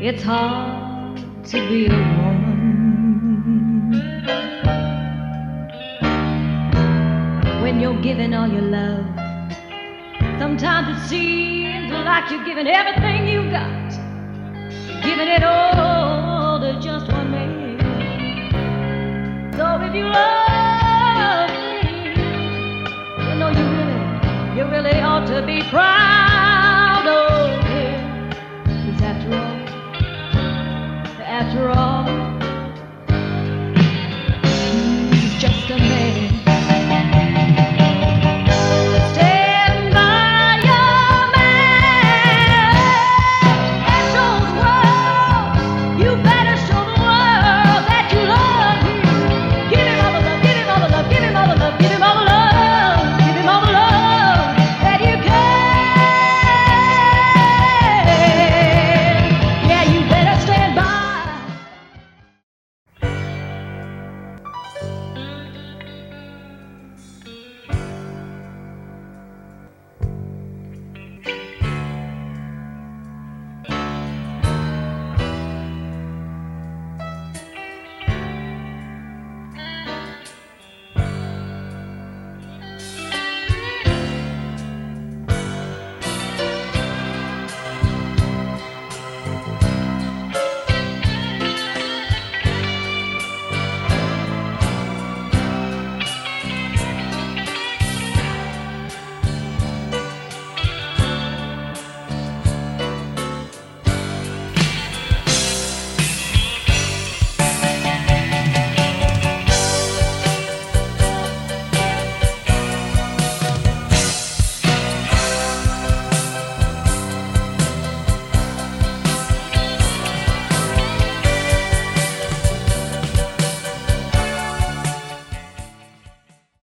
It's hard to be a woman when you're giving all your love. Sometimes it seems like you're giving everything you've got, giving it all to just one man. So if you love